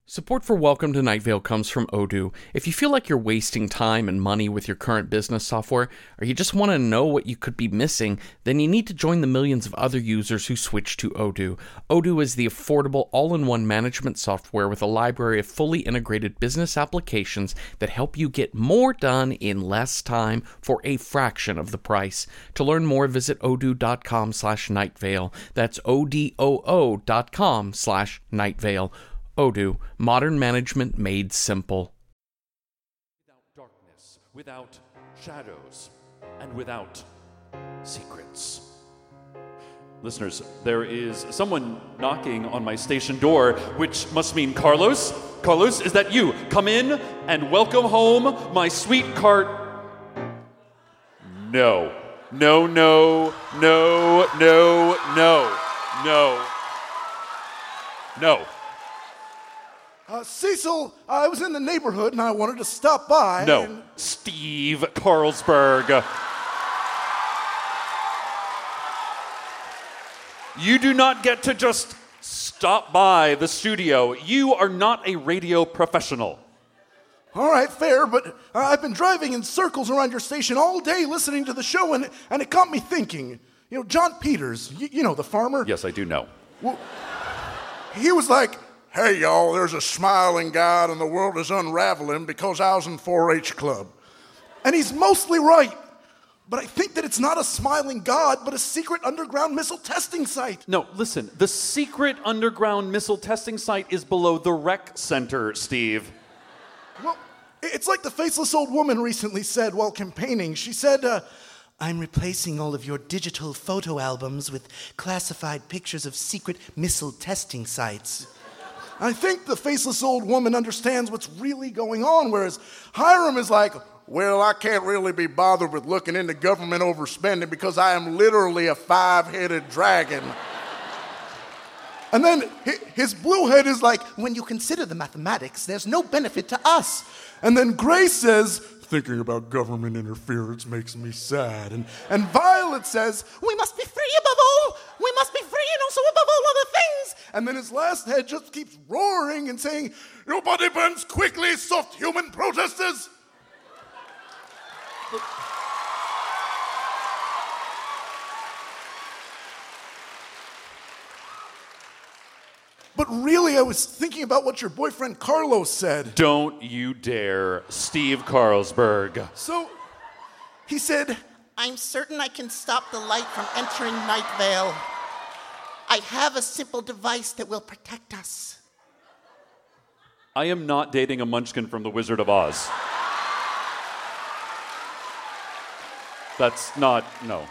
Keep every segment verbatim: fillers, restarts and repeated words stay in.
Support for Welcome to Night Vale comes from Odoo. If you feel like you're wasting time and money with your current business software, or you just want to know what you could be missing, then you need to join the millions of other users who switch to Odoo. Odoo is the affordable all-in-one management software with a library of fully integrated business applications that help you get more done in less time for a fraction of the price. To learn more, visit odoo.com slash nightvale. That's O-D-O-O dot com slash nightvale. Odoo, modern management made simple. Without darkness, without shadows, and without secrets. Listeners, there is someone knocking on my station door, which must mean Carlos. Carlos, is that you? Come in and welcome home my sweet cart. No. No, no, no, no, no, no, no. Uh, Cecil, I was in the neighborhood and I wanted to stop by. No, and... Steve Carlsberg. You do not get to just stop by the studio. You are not a radio professional. All right, fair, but uh, I've been driving in circles around your station all day listening to the show, and, and it got me thinking. You know, John Peters, y- you know, the farmer? Yes, I do know. Well, he was like, hey, y'all, there's a smiling God and the world is unraveling because I was in four H club. And he's mostly right. But I think that it's not a smiling God, but a secret underground missile testing site. No, listen, the secret underground missile testing site is below the rec center, Steve. Well, it's like the faceless old woman recently said while campaigning. She said, uh, I'm replacing all of your digital photo albums with classified pictures of secret missile testing sites. I think the faceless old woman understands what's really going on, whereas Hiram is like, well, I can't really be bothered with looking into government overspending because I am literally a five-headed dragon. And then his blue head is like, when you consider the mathematics, there's no benefit to us. And then Gray says, thinking about government interference makes me sad. And, and Violet says, we must be free above all. We must be free and also above all other things. And then his last head just keeps roaring and saying, your body burns quickly, soft human protesters. But, but really, I was thinking about what your boyfriend Carlos said. Don't you dare, Steve Carlsberg. So, he said, I'm certain I can stop the light from entering Night Vale. I have a simple device that will protect us. I am not dating a munchkin from The Wizard of Oz. That's not, no.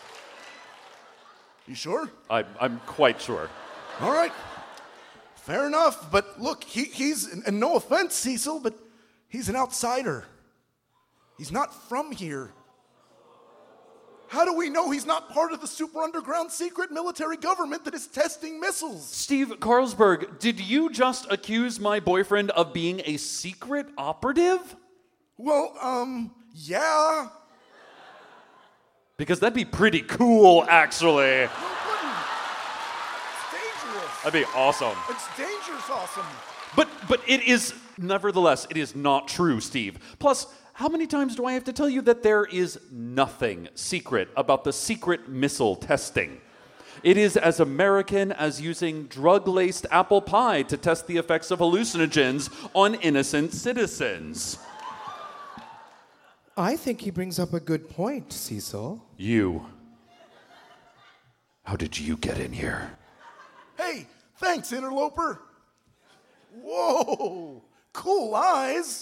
You sure? I, I'm quite sure. All right. Fair enough. But look, he, he's, and no offense, Cecil, but he's an outsider. He's not from here. How do we know he's not part of the super underground secret military government that is testing missiles? Steve Carlsberg, did you just accuse my boyfriend of being a secret operative? Well, um, yeah. Because that'd be pretty cool, actually. No, it wouldn't. It's dangerous. That'd be awesome. It's dangerous awesome. But but it is, nevertheless, it is not true, Steve. Plus, how many times do I have to tell you that there is nothing secret about the secret missile testing? It is as American as using drug-laced apple pie to test the effects of hallucinogens on innocent citizens. I think he brings up a good point, Cecil. You. How did you get in here? Hey, thanks, interloper. Whoa, cool eyes.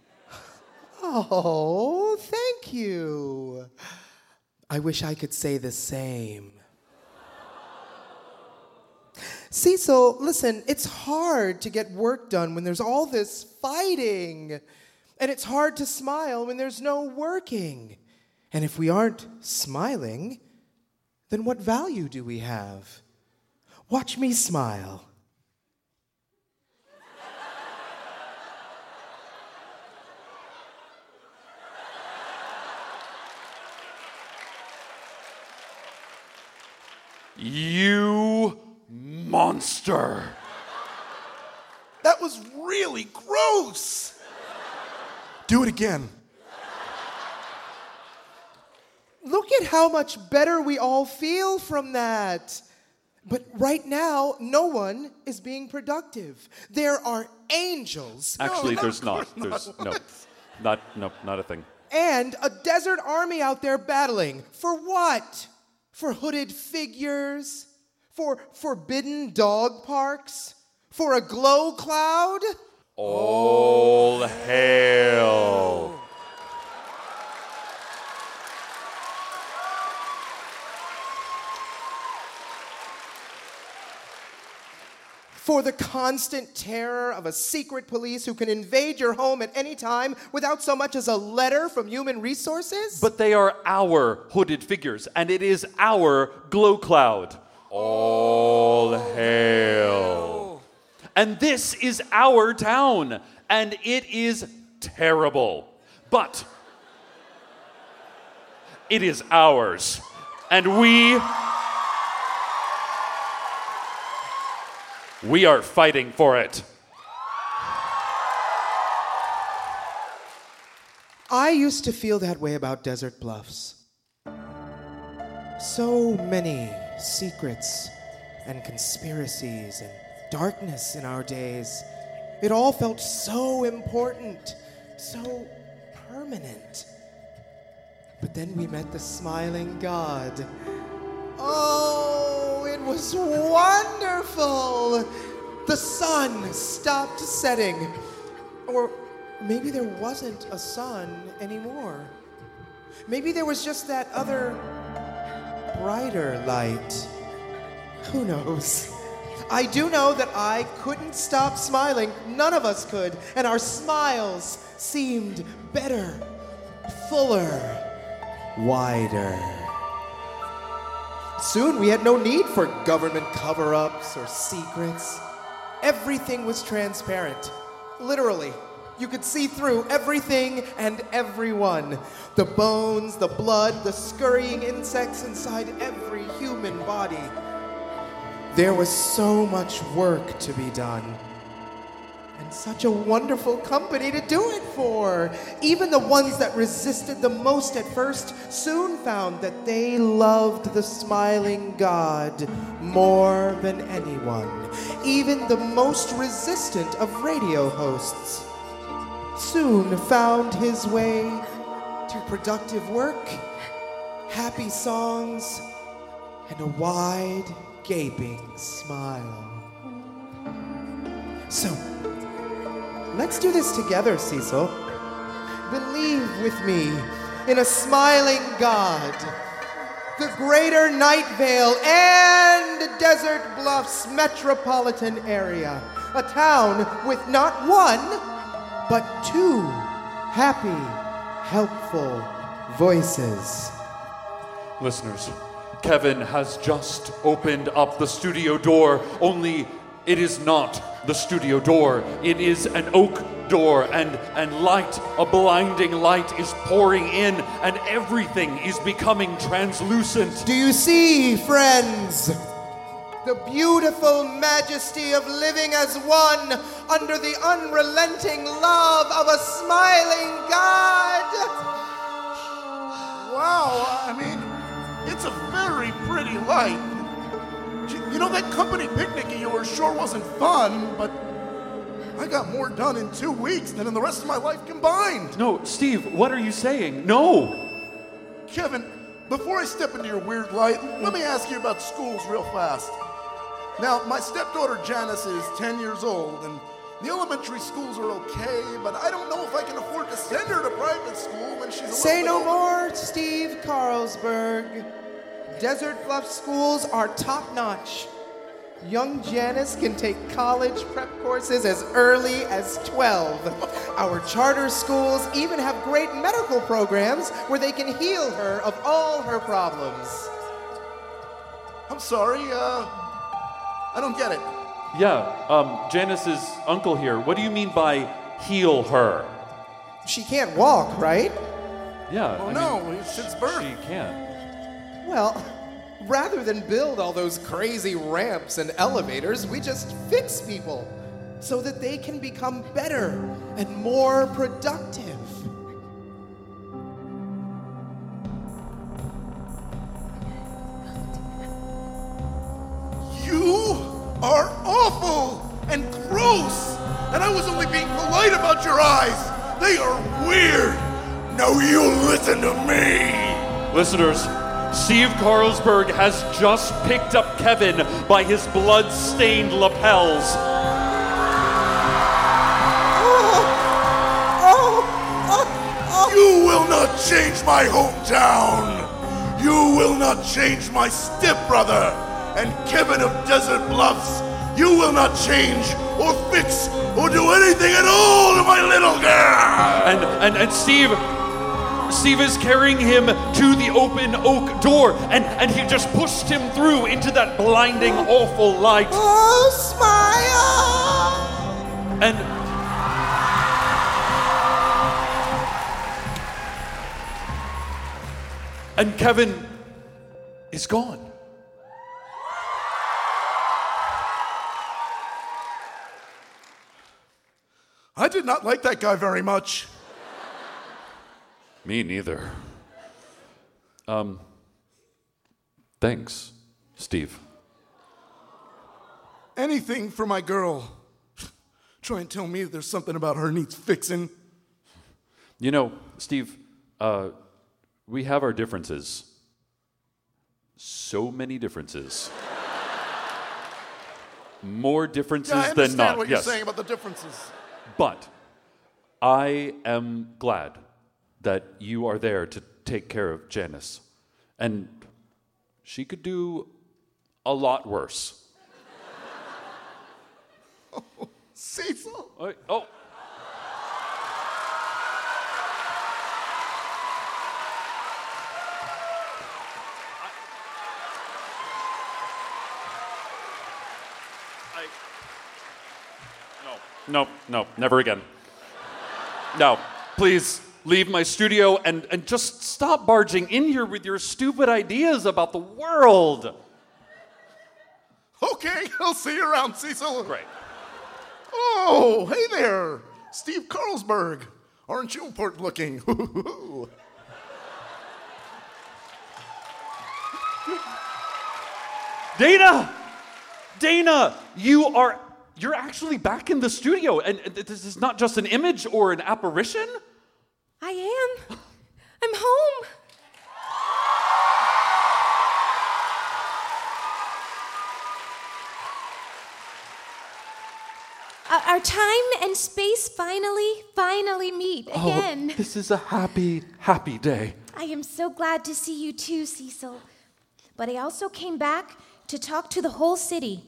Oh, thank you. I wish I could say the same. Cecil, listen, it's hard to get work done when there's all this fighting. And it's hard to smile when there's no working. And if we aren't smiling, then what value do we have? Watch me smile. You monster. That was really gross. Do it again. Look at how much better we all feel from that. But right now, no one is being productive. There are angels. Actually, no, there's of not. course There's not. no, not no, not a thing. And a desert army out there battling. For what? For hooded figures? For forbidden dog parks? For a glow cloud? All hail. For the constant terror of a secret police who can invade your home at any time without so much as a letter from Human Resources? But they are our hooded figures, and it is our glow cloud. All hail. And this is our town, and it is terrible. But it is ours, and we... We are fighting for it. I used to feel that way about Desert Bluffs. So many secrets and conspiracies and darkness in our days. It all felt so important, so permanent. But then we met the smiling God. Oh, it was wonderful! The sun stopped setting. Or maybe there wasn't a sun anymore. Maybe there was just that other, brighter light. Who knows? I do know that I couldn't stop smiling. None of us could. And our smiles seemed better, fuller, wider. Soon we had no need for government cover-ups or secrets. Everything was transparent. Literally. You could see through everything and everyone. The bones, the blood, the scurrying insects inside every human body. There was so much work to be done. And such a wonderful company to do it for. Even the ones that resisted the most at first soon found that they loved the smiling God more than anyone. Even the most resistant of radio hosts soon found his way to productive work, happy songs, and a wide, gaping smile. So, let's do this together, Cecil. Believe with me in a smiling God, the greater Night Vale and Desert Bluffs metropolitan area, a town with not one, but two happy, helpful voices. Listeners, Kevin has just opened up the studio door, only it is not the studio door. It is an oak door, and, and light, a blinding light is pouring in, and everything is becoming translucent. Do you see, friends? The beautiful majesty of living as one under the unrelenting love of a smiling God. Wow, I mean, it's a very pretty light. You know, that company picnic of yours sure wasn't fun, but I got more done in two weeks than in the rest of my life combined. No, Steve, what are you saying? No! Kevin, before I step into your weird light, let me ask you about schools real fast. Now, my stepdaughter Janice is ten years old, and the elementary schools are okay, but I don't know if I can afford to send her to private school when she's a Say no little bit older. more, Steve Carlsberg. Desert Bluff schools are top-notch. Young Janice can take college prep courses as early as twelve. Our charter schools even have great medical programs where they can heal her of all her problems. I'm sorry, uh, I don't get it. Yeah, um, Janice's uncle here. What do you mean by heal her? She can't walk, right? Yeah. Oh I no, mean, since birth. she can't. Well, rather than build all those crazy ramps and elevators, we just fix people. so that they can become better and more productive. You are awful and gross, and I was only being polite about your eyes. They are weird. Now you listen to me. Listeners, Steve Carlsberg has just picked up Kevin by his blood-stained lapels. You will not change my hometown. You will not change my stepbrother. And Kevin of Desert Bluffs, you will not change or fix or do anything at all to my little girl. And and and Steve, Steve is carrying him to the open oak door, and and he just pushed him through into that blinding, awful light. Oh, smile! And and Kevin is gone. I did not like that guy very much. Me neither. Um, thanks, Steve. Anything for my girl. Try and tell me that there's something about her needs fixing. You know, Steve, uh, we have our differences. So many differences. More differences Yeah, I than understand not. what you're yes. saying about the differences. But I am glad that you are there to take care of Janice. And she could do a lot worse. Oh, Cecil. Oh. oh. I, no, no, no, never again. No, please leave my studio and, and just stop barging in here with your stupid ideas about the world. Okay, I'll see you around, Cecil. Great. Oh, hey there, Steve Carlsberg. Aren't you important looking? Dana! Dana, you are, you're actually back in the studio, and this is not just an image or an apparition? I am. I'm home. Uh, our time and space finally, finally meet again. Oh, this is a happy, happy day. I am so glad to see you too, Cecil. But I also came back to talk to the whole city.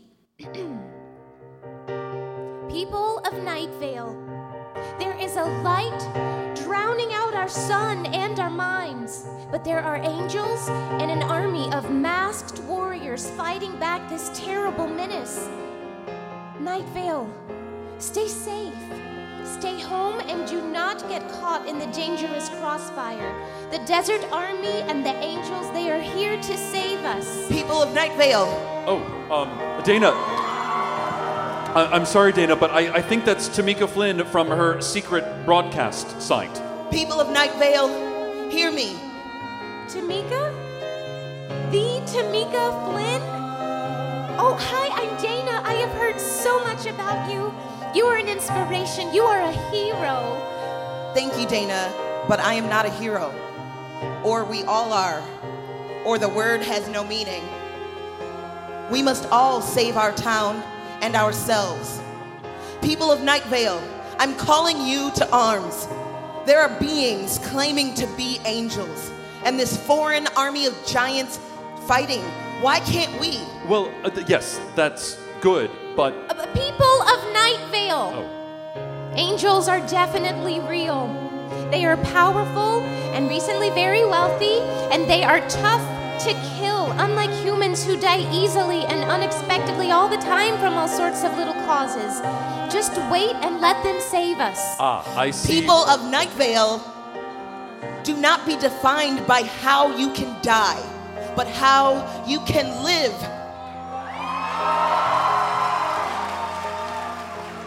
People of Night Vale, there is a light drowning out our sun and our minds, but there are angels and an army of masked warriors fighting back this terrible menace. Night Vale, stay safe. Stay home and do not get caught in the dangerous crossfire. The Desert Army and the angels, they are here to save us. People of Night Vale. Oh, um, Dana. I- I'm sorry, Dana, but I-, I think that's Tamika Flynn from her secret broadcast site. People of Night Vale, hear me. Tamika? The Tamika Flynn? Oh, hi, I'm Dana. I have heard so much about you. You are an inspiration. You are a hero. Thank you, Dana, but I am not a hero. Or we all are. Or the word has no meaning. We must all save our town and ourselves. People of Night Vale, I'm calling you to arms. There are beings claiming to be angels, and this foreign army of giants fighting. Why can't we? Well, uh, th- yes, that's good, but... Uh, people of Night Vale. Oh. Angels are definitely real. They are powerful and recently very wealthy, and they are tough to kill, unlike humans who die easily and unexpectedly all the time from all sorts of little causes. Just wait and let them save us. Ah, I see. People of Night Vale, do not be defined by how you can die, but how you can live.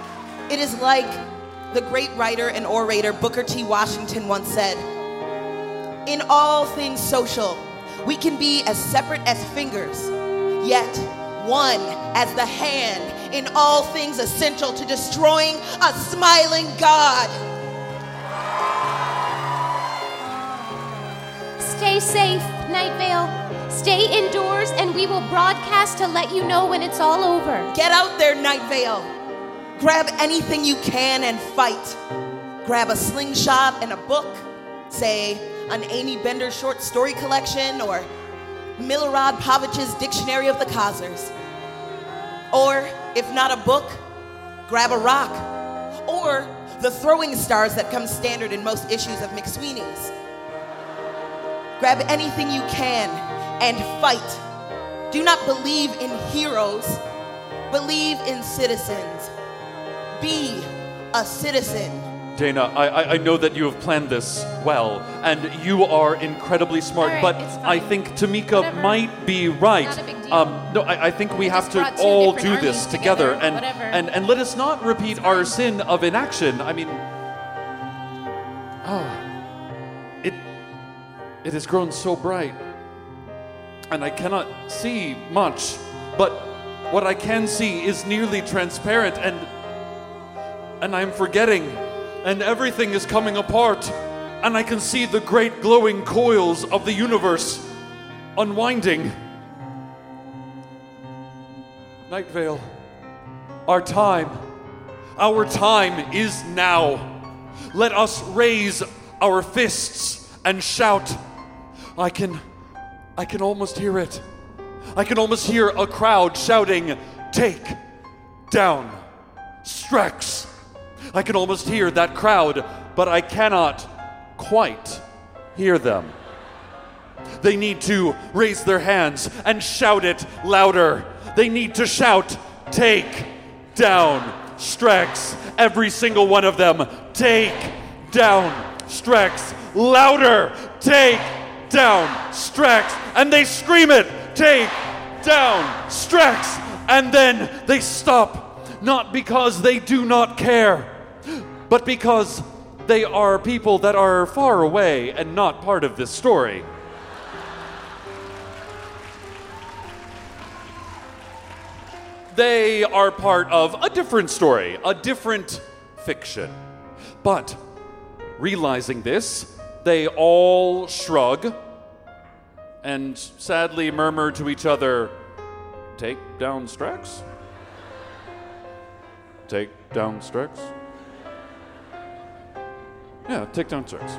It is like the great writer and orator Booker T. Washington once said, "In all things social, we can be as separate as fingers, yet one as the hand in all things essential to destroying a smiling God." Stay safe, Night Vale. Stay indoors, and we will broadcast to let you know when it's all over. Get out there, Night Vale. Grab anything you can and fight. Grab a slingshot and a book, say an Amy Bender short story collection or Milorad Pavich's Dictionary of the Khazars. Or, if not a book, grab a rock. Or the throwing stars that come standard in most issues of McSweeney's. Grab anything you can and fight. Do not believe in heroes. Believe in citizens. Be a citizen. Dana, I, I, I know that you have planned this well, and you are incredibly smart, All right, but it's fine. I think Tamika Whatever. might be right. Not a big deal. Um, no, I, I think we have just to brought two all different do this armies together, together, and, whatever. and, and let us not repeat It's our fine. sin of inaction. I mean, oh, it, it has grown so bright, and I cannot see much, but what I can see is nearly transparent, and and I'm forgetting, and everything is coming apart, and I can see the great glowing coils of the universe unwinding. Night Vale, our time, our time is now. Let us raise our fists and shout. I can, I can almost hear it. I can almost hear a crowd shouting, "Take down Strex." I can almost hear that crowd, but I cannot quite hear them. They need to raise their hands and shout it louder. They need to shout, "Take down Strex." Every single one of them. Take down Strex. Louder. Take down Strex. And they scream it. Take down Strex. And then they stop. Not because they do not care, but because they are people that are far away and not part of this story. They are part of a different story, a different fiction. But realizing this, they all shrug and sadly murmur to each other, "Take down Strex? Take down Strex? Yeah, take down Strex."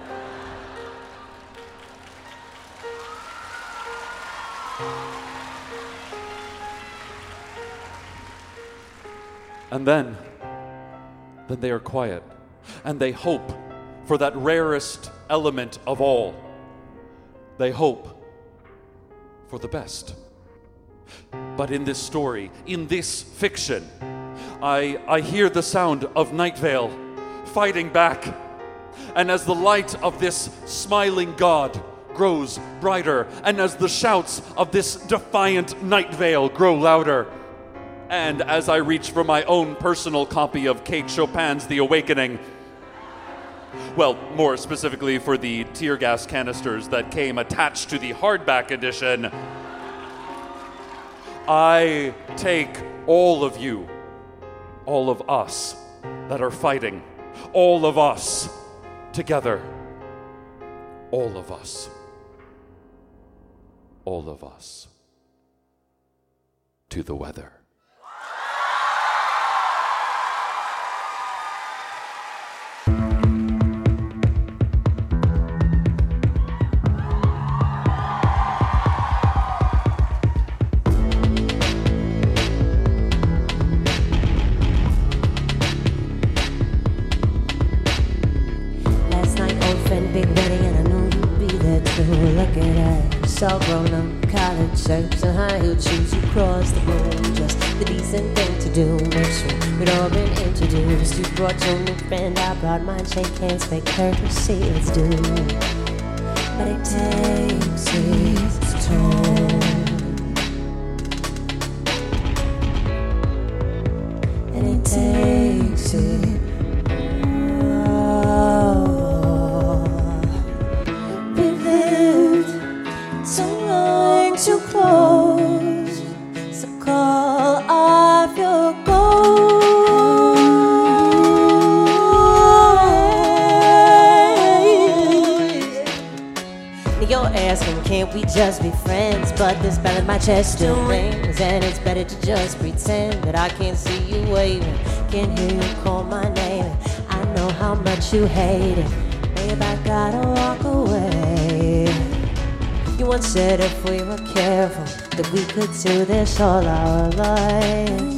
And then, then they are quiet, and they hope for that rarest element of all. They hope for the best. But in this story, in this fiction, I, I hear the sound of Night Vale fighting back. And as the light of this smiling god grows brighter, and as the shouts of this defiant Night Vale grow louder, and as I reach for my own personal copy of Kate Chopin's The Awakening, well, more specifically for the tear gas canisters that came attached to the hardback edition, I take all of you, all of us that are fighting, all of us together, all of us, all of us, to the weather. All grown up, college shirts and high heel shoes. You cross the road, just the decent thing to do. Make sure we'd all been introduced. You brought your new friend, I brought mine. Shake hands, fake courtesy, it's due. But it takes its toll, and it takes see. Oh, we've lived too long, too close. So call off your ghost. You're asking, can't we just be friends? But this bell in my chest still rings, and it's better to just pretend that I can't see you waving, can't hear you call my name. I know how much you hate it, babe, I gotta walk away. You once said if we were careful that we could do this all our lives.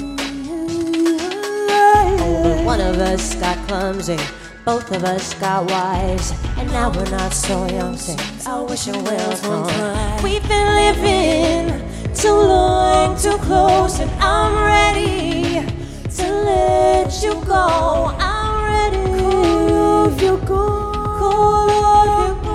Oh, but one of us got clumsy, both of us got wise, and now we're not so young since our wishing wells won't cry. We've been living too long, too close, and I'm ready to let you go. I'm ready. Call off your go. Call off your go.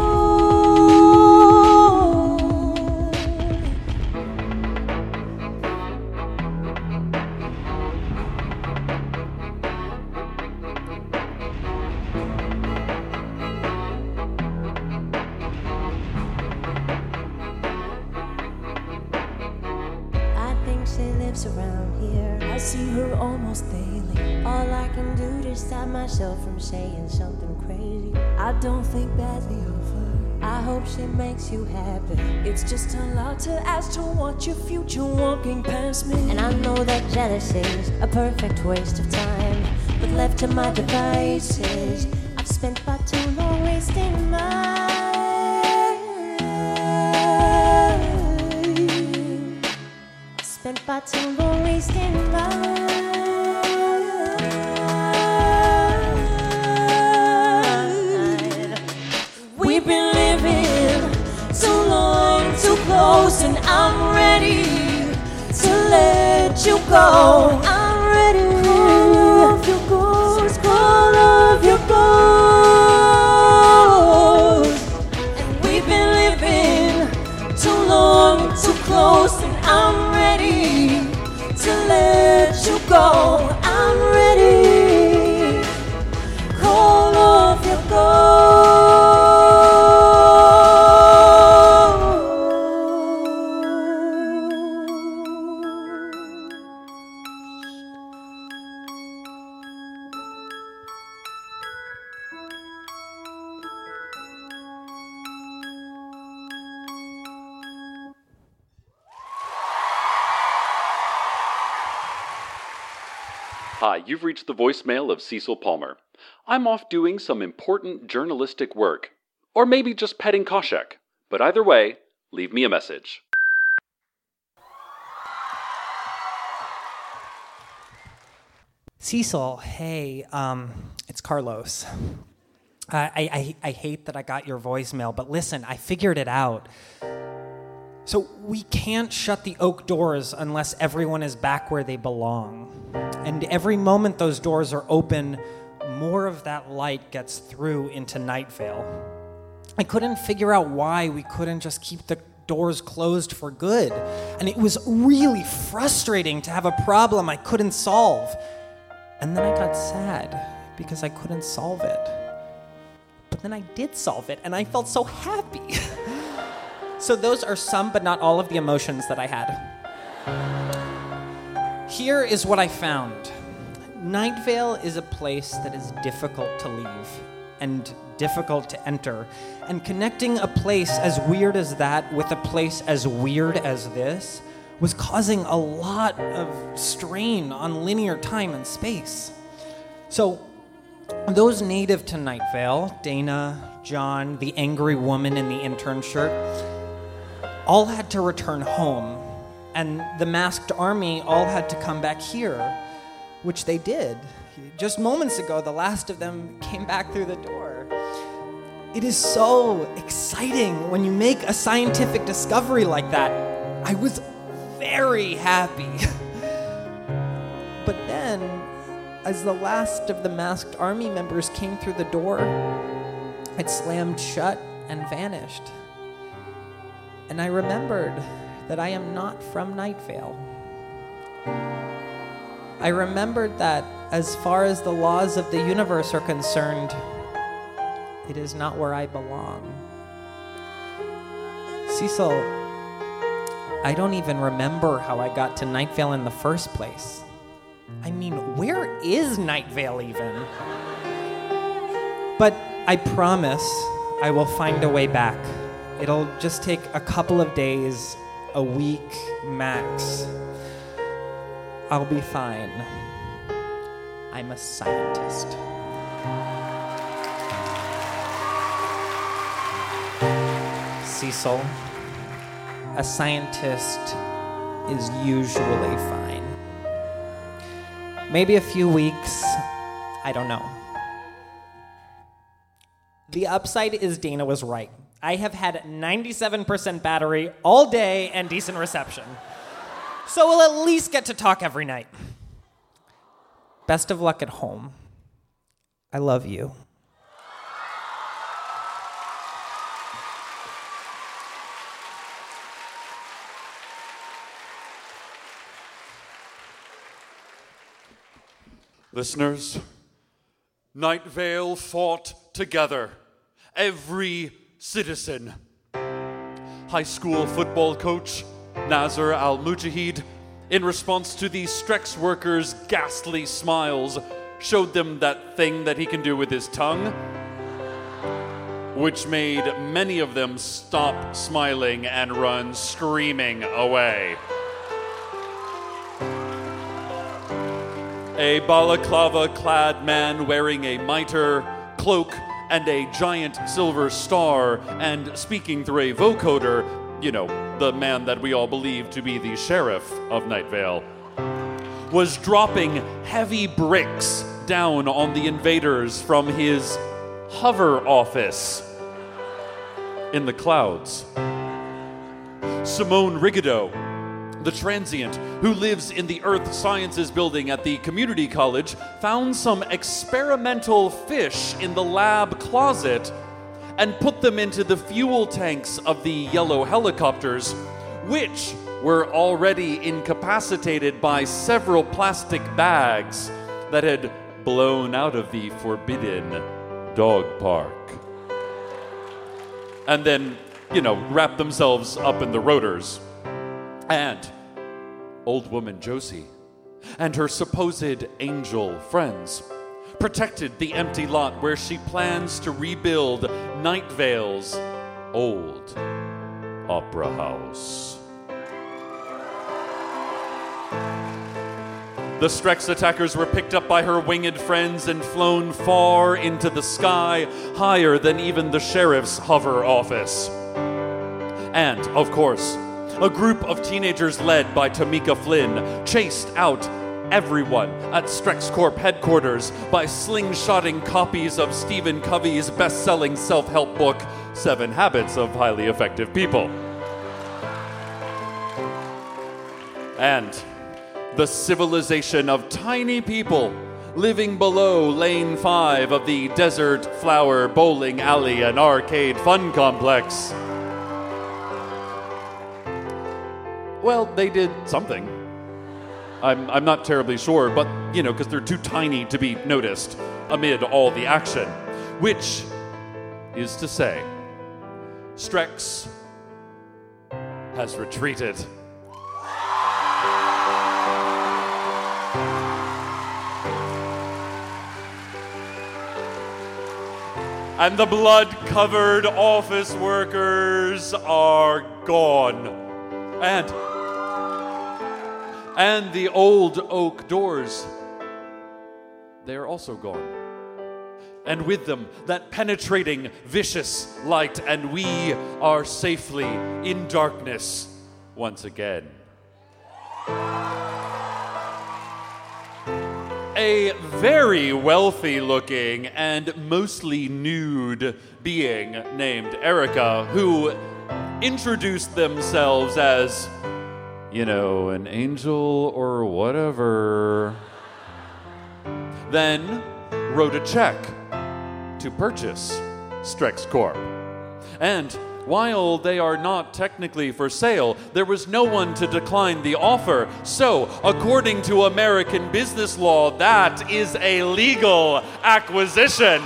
Around here, I see her almost daily. All I can do to stop myself from saying something crazy. I don't think badly of her, I hope she makes you happy. It's just a lot to ask to watch your future walking past me. And I know that jealousy's a perfect waste of time, but left to my devices, I've spent far too long wasting mine. Spent far too long wasting mine. We've been living too long, too close, and I'm ready to let you go. I'm ready. Call off your ghost, call off your ghost. And we've been living too long, too close, and I'm ready to let you go. I'm ready. Call off your ghost. Hi, you've reached the voicemail of Cecil Palmer. I'm off doing some important journalistic work. Or maybe just petting Koshek. But either way, leave me a message. Cecil, hey, um, it's Carlos. I, I, I hate that I got your voicemail, but listen, I figured it out. So we can't shut the oak doors unless everyone is back where they belong. And every moment those doors are open, more of that light gets through into Night Vale. I couldn't figure out why we couldn't just keep the doors closed for good. And it was really frustrating to have a problem I couldn't solve. And then I got sad because I couldn't solve it. But then I did solve it, and I felt so happy. So those are some, but not all of the emotions that I had. Here is what I found. Night Vale is a place that is difficult to leave and difficult to enter. And connecting a place as weird as that with a place as weird as this was causing a lot of strain on linear time and space. So those native to Night Vale, Dana, John, the angry woman in the intern shirt, all had to return home. And the masked army all had to come back here, which they did. Just moments ago, the last of them came back through the door. It is so exciting when you make a scientific discovery like that. I was very happy. But then, as the last of the masked army members came through the door, it slammed shut and vanished. And I remembered that I am not from Night Vale. I remembered that as far as the laws of the universe are concerned, it is not where I belong. Cecil, I don't even remember how I got to Night Vale in the first place. I mean, where is Night Vale even? But I promise I will find a way back. It'll just take a couple of days, a week max. I'll be fine. I'm a scientist. Cecil, a scientist is usually fine. Maybe a few weeks, I don't know. The upside is Dana was right. I have had ninety-seven percent battery all day and decent reception. So we'll at least get to talk every night. Best of luck at home. I love you. Listeners, Night Vale fought together. Every citizen. High school football coach Nazar Al-Mujahid, in response to the Strex workers' ghastly smiles, showed them that thing that he can do with his tongue, which made many of them stop smiling and run screaming away. A balaclava-clad man wearing a mitre, cloak, and a giant silver star, and speaking through a vocoder, you know, the man that we all believe to be the sheriff of Night Vale, was dropping heavy bricks down on the invaders from his hover office in the clouds. Simone Rigido, the transient who lives in the Earth Sciences building at the community college, found some experimental fish in the lab closet and put them into the fuel tanks of the yellow helicopters, which were already incapacitated by several plastic bags that had blown out of the forbidden dog park. And then, you know, wrapped themselves up in the rotors. And old woman Josie and her supposed angel friends protected the empty lot where she plans to rebuild Night Vale's old opera house. The Strex attackers were picked up by her winged friends and flown far into the sky, higher than even the sheriff's hover office. And, of course, a group of teenagers led by Tamika Flynn chased out everyone at Strex Corp headquarters by slingshotting copies of Stephen Covey's best-selling self-help book, Seven Habits of Highly Effective People. And the civilization of tiny people living below Lane five of the Desert Flower Bowling Alley and Arcade Fun Complex. Well, they did something. I'm, I'm not terribly sure, but, you know, because they're too tiny to be noticed amid all the action. Which is to say, Strex has retreated. And the blood-covered office workers are gone. And... And the old oak doors, they are also gone. And with them, that penetrating, vicious light, and we are safely in darkness once again. A very wealthy-looking and mostly nude being named Erica, who introduced themselves as, you know, an angel or whatever, then wrote a check to purchase Strex Corp. And While they are not technically for sale, there was no one to decline the offer. So, according to American business law, that is a legal acquisition.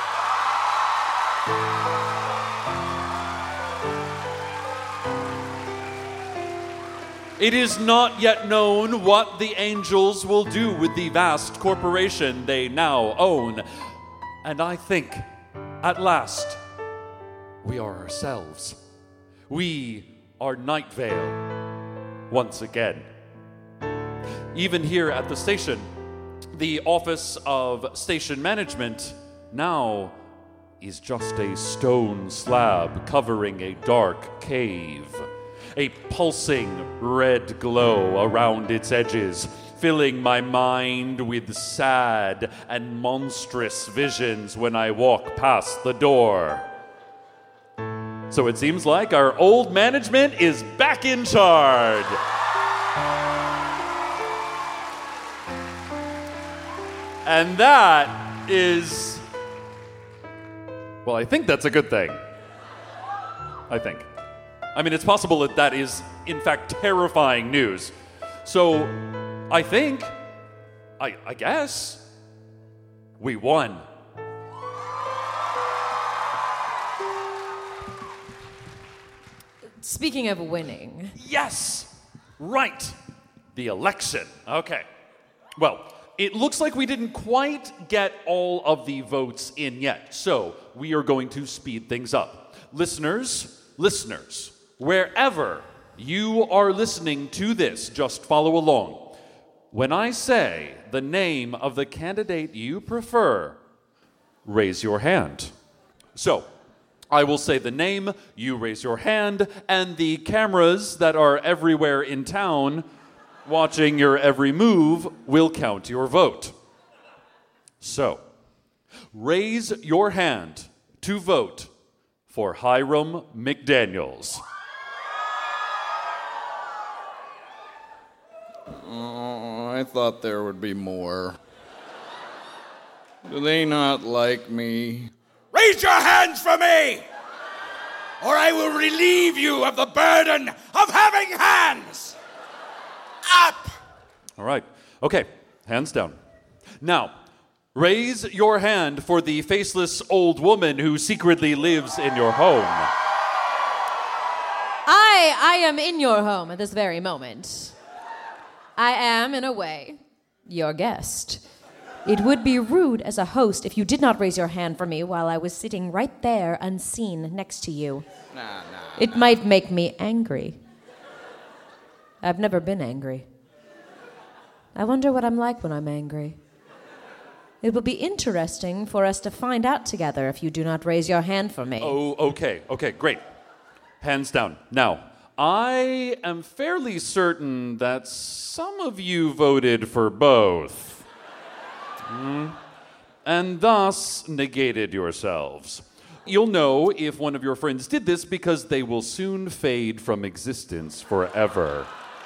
It is not yet known what the Angels will do with the vast corporation they now own. And I think, at last, we are ourselves. We are Night Vale once again. Even here at the station, the Office of Station Management now is just a stone slab covering a dark cave. A pulsing red glow around its edges, filling my mind with sad and monstrous visions when I walk past the door. So it seems like our old management is back in charge. And that is, well, I think that's a good thing. I think. I mean, it's possible that that is, in fact, terrifying news. So, I think, I, I guess, we won. Speaking of winning. Yes! Right. The election. Okay. Well, it looks like we didn't quite get all of the votes in yet, so we are going to speed things up. Listeners, listeners, wherever you are listening to this, just follow along. When I say the name of the candidate you prefer, raise your hand. So, I will say the name, you raise your hand, and the cameras that are everywhere in town watching your every move will count your vote. So, raise your hand to vote for Hiram McDaniels. Oh, I thought there would be more. Do they not like me? Raise your hands for me, or I will relieve you of the burden of having hands. Up! All right. Okay, hands down. Now, raise your hand for the faceless old woman who secretly lives in your home. I, I am in your home at this very moment. I am, in a way, your guest. It would be rude as a host if you did not raise your hand for me while I was sitting right there unseen next to you. Nah, nah. It might make me angry. I've never been angry. I wonder what I'm like when I'm angry. It will be interesting for us to find out together if you do not raise your hand for me. Oh, okay, okay, great. Hands down. Now, I am fairly certain that some of you voted for both. Mm. And thus negated yourselves. You'll know if one of your friends did this because they will soon fade from existence forever.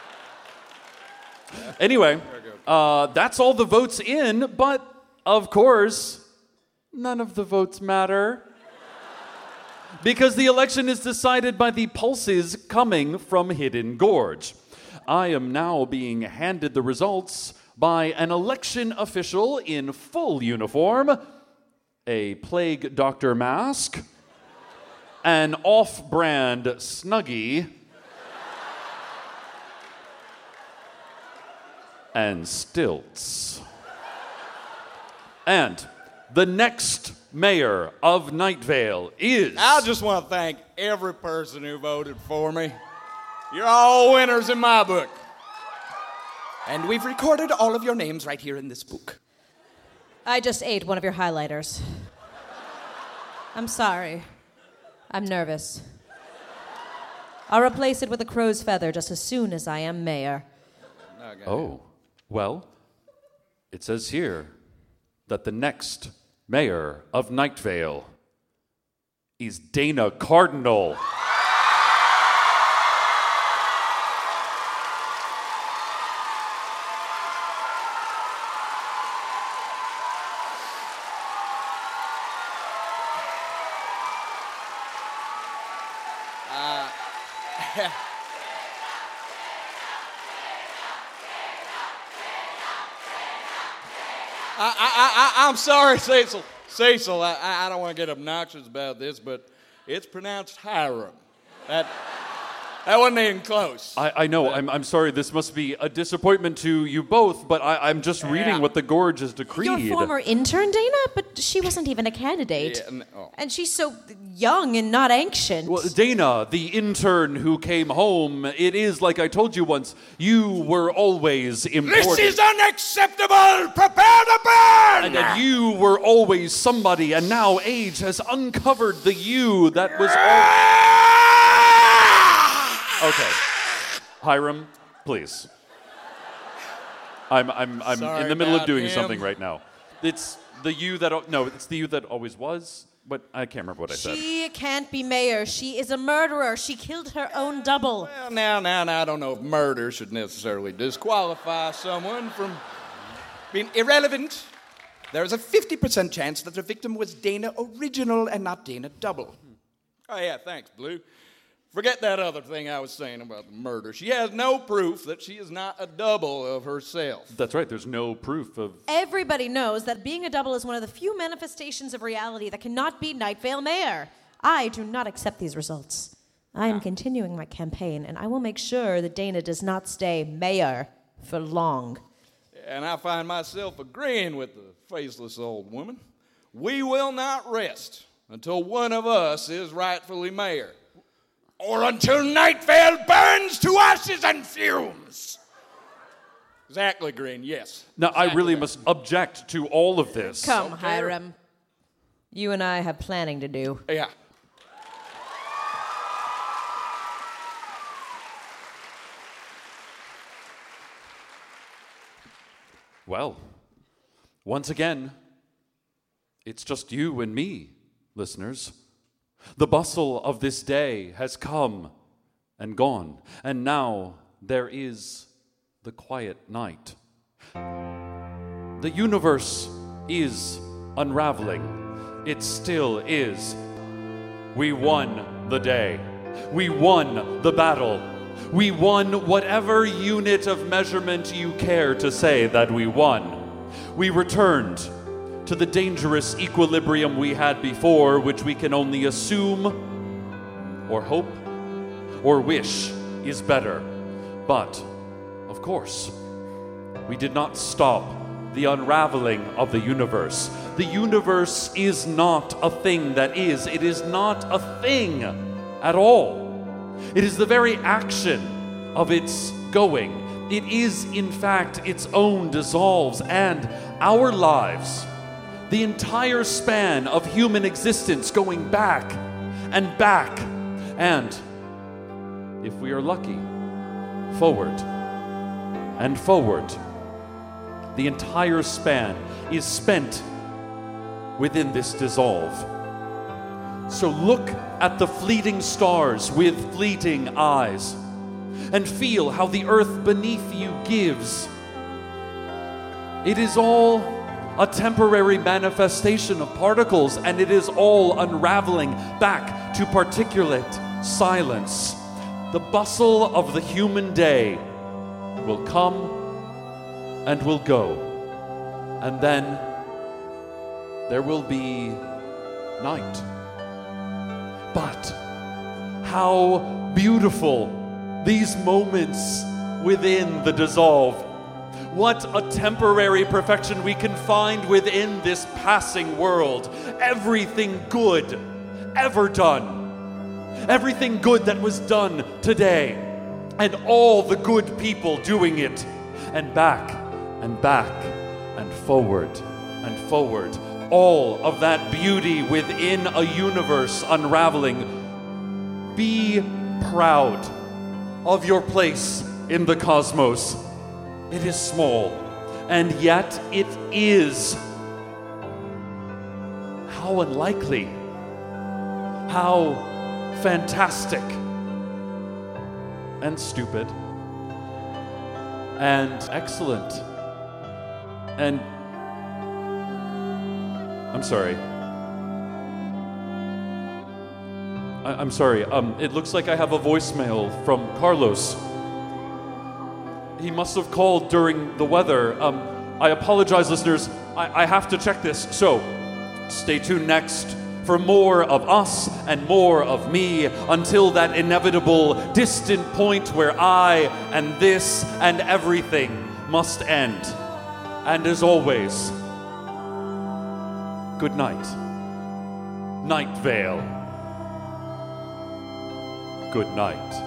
Anyway, uh, that's all the votes in, but of course, none of the votes matter. Because the election is decided by the pulses coming from Hidden Gorge. I am now being handed the results by an election official in full uniform, a plague doctor mask, an off-brand Snuggie, and stilts. And the next mayor of Night Vale is... I just want to thank every person who voted for me. You're all winners in my book. And we've recorded all of your names right here in this book. I just ate one of your highlighters. I'm sorry. I'm nervous. I'll replace it with a crow's feather just as soon as I am mayor. Okay. Oh, well, it says here that the next mayor of Night Vale is Dana Cardinal. I, I, I, I'm sorry, Cecil. Cecil, I, I don't want to get obnoxious about this, but it's pronounced Hiram. That, that wasn't even close. I, I know. I'm, I'm sorry. This must be a disappointment to you both, but I, I'm just Yeah. reading what the Gorge has decreed. Your former intern, Dana? But she wasn't even a candidate. Yeah, n- oh. And she's so young and not ancient. Well, Dana, the intern who came home, it is like I told you once, you were always important. This is unacceptable! Prepare to burn! And that you were always somebody, and now age has uncovered the you that was all... Okay. Hiram, please. I'm, I'm, I'm Sorry in the middle of about doing him. something right now. It's the you that... al- No, it's the you that always was, but I can't remember what I said. She can't be mayor. She is a murderer. She killed her own double. Well, now, now, now, I don't know if murder should necessarily disqualify someone from being irrelevant. There is a fifty percent chance that the victim was Dana Original and not Dana Double. Oh, yeah, thanks, Blue. Forget that other thing I was saying about the murder. She has no proof that she is not a double of herself. That's right, there's no proof of... Everybody knows that being a double is one of the few manifestations of reality that cannot be Night Vale mayor. I do not accept these results. I am continuing my campaign, and I will make sure that Dana does not stay mayor for long. And I find myself agreeing with the faceless old woman. We will not rest until one of us is rightfully mayor. Or until Night Vale burns to ashes and fumes. Exactly, Green, yes. Now, I really must object to all of this. Come, Hiram. You and I have planning to do. Yeah. Well, once again, it's just you and me, listeners. The bustle of this day has come and gone, and now there is the quiet night. The universe is unraveling. It still is. We won the day. We won the battle. We won whatever unit of measurement you care to say that we won. We returned to the dangerous equilibrium we had before, which we can only assume or hope or wish is better. But, of course, we did not stop the unraveling of the universe. The universe is not a thing that is. It is not a thing at all. It is the very action of its going. It is, in fact, its own dissolves, and our lives, the entire span of human existence, going back and back, and, if we are lucky, forward and forward. The entire span is spent within this dissolve. So look at the fleeting stars with fleeting eyes, and feel how the earth beneath you gives. It is all a temporary manifestation of particles, and it is all unraveling back to particulate silence. The bustle of the human day will come and will go, and then there will be night. But how beautiful these moments within the dissolve. What a temporary perfection we can find within this passing world. Everything good ever done. Everything good that was done today. And all the good people doing it. And back and back and forward and forward. All of that beauty within a universe unraveling. Be proud of your place in the cosmos. It is small, and yet it is. How unlikely. How fantastic. And stupid. And excellent. And I'm sorry. I- I'm sorry. Um, it looks like I have a voicemail from Carlos. He must have called during the weather. Um, I apologize, listeners. I, I have to check this. So, stay tuned next for more of us and more of me until that inevitable distant point where I and this and everything must end. And as always, good night. Night Vale. Good night.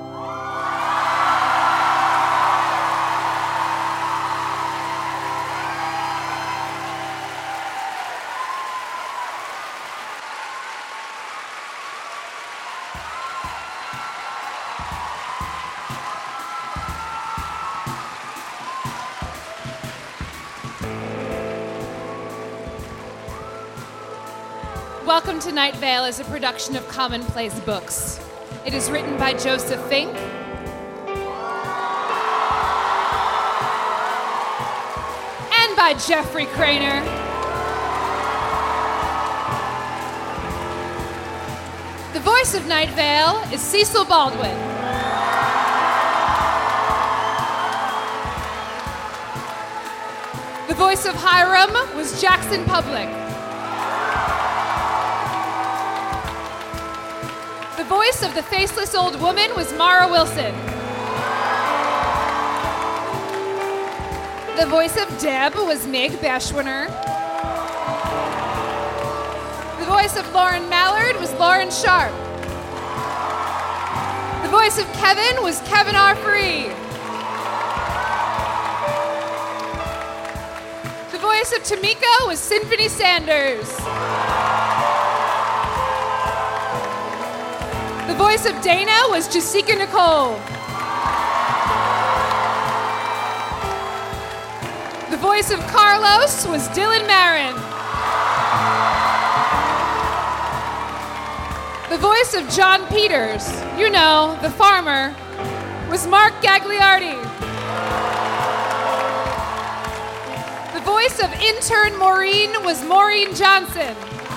Welcome to Night Vale is a production of Commonplace Books. It is written by Joseph Fink. And by Jeffrey Craner. The voice of Night Vale is Cecil Baldwin. The voice of Hiram was Jackson Public. The voice of the faceless old woman was Mara Wilson. The voice of Deb was Meg Bashwiner. The voice of Lauren Mallard was Lauren Sharp. The voice of Kevin was Kevin R. Free. The voice of Tamika was Symphony Sanders. The voice of Dana was Jessica Nicole. The voice of Carlos was Dylan Marin. The voice of John Peters, you know, the farmer, was Mark Gagliardi. The voice of intern Maureen was Maureen Johnson.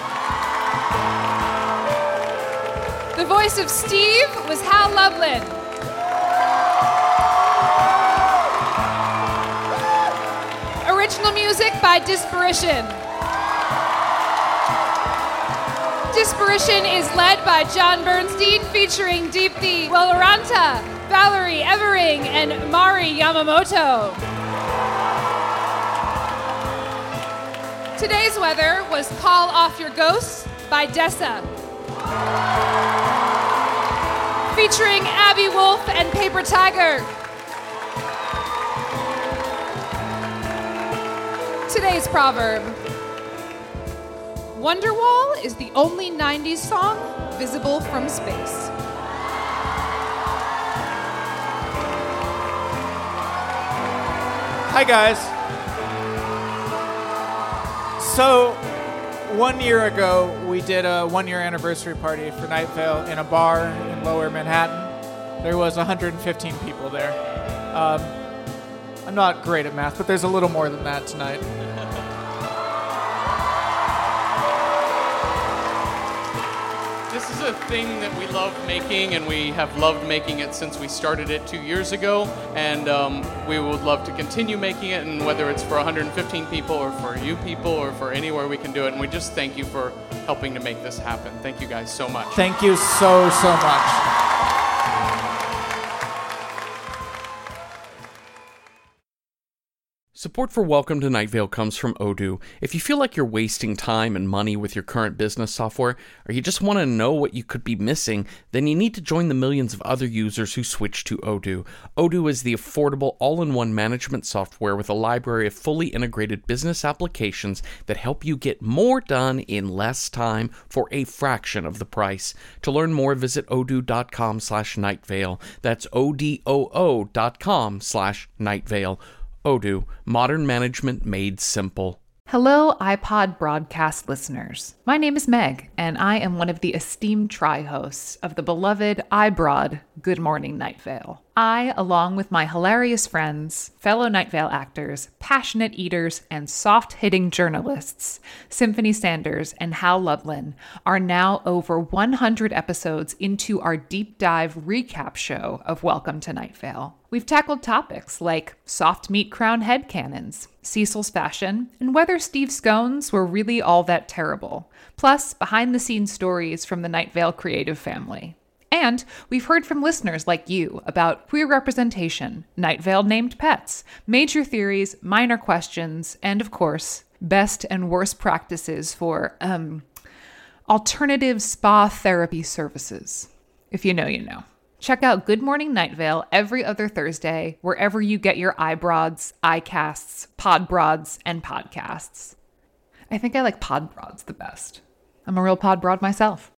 The voice of Steve was Hal Lublin. Original music by Disparition. Disparition is led by John Bernstein, featuring Deepthi Welaranta, Valerie Evering, and Mari Yamamoto. Today's weather was Call Off Your Ghosts by Dessa. Featuring Abby Wolf and Paper Tiger. Today's proverb. Wonderwall is the only nineties song visible from space. Hi, guys. So, one year ago, we did a one-year anniversary party for Night Vale in a bar in Lower Manhattan. There was one hundred fifteen people there. Um, I'm not great at math, but there's a little more than that tonight. This is a thing that we love making, and we have loved making it since we started it two years ago, and um, we would love to continue making it, and whether it's for one hundred fifteen people or for you people or for anywhere we can do it, and we just thank you for helping to make this happen. Thank you guys so much. Thank you so, so much. Support for Welcome to Night Vale comes from Odoo. If you feel like you're wasting time and money with your current business software, or you just want to know what you could be missing, then you need to join the millions of other users who switch to Odoo. Odoo is the affordable all-in-one management software with a library of fully integrated business applications that help you get more done in less time for a fraction of the price. To learn more, visit odoo.com slash nightvale. That's O-D-O-O dot com slash nightvale. Odoo, modern management made simple. Hello, iPod broadcast listeners. My name is Meg, and I am one of the esteemed tri-hosts of the beloved iBroad Good Morning Night Vale. I, along with my hilarious friends, fellow Night Vale actors, passionate eaters, and soft-hitting journalists, Symphony Sanders and Hal Lublin, are now over one hundred episodes into our deep dive recap show of Welcome to Night Vale. We've tackled topics like soft meat crown headcanons, Cecil's fashion, and whether Steve's scones were really all that terrible, plus behind-the-scenes stories from the Night Vale creative family. And we've heard from listeners like you about queer representation, Night Vale named pets, major theories, minor questions, and of course, best and worst practices for, um, alternative spa therapy services. If you know, you know. Check out Good Morning Night Vale every other Thursday, wherever you get your iBroads, iCasts, Podbroads, and podcasts. I think I like Podbroads the best. I'm a real Podbroad myself.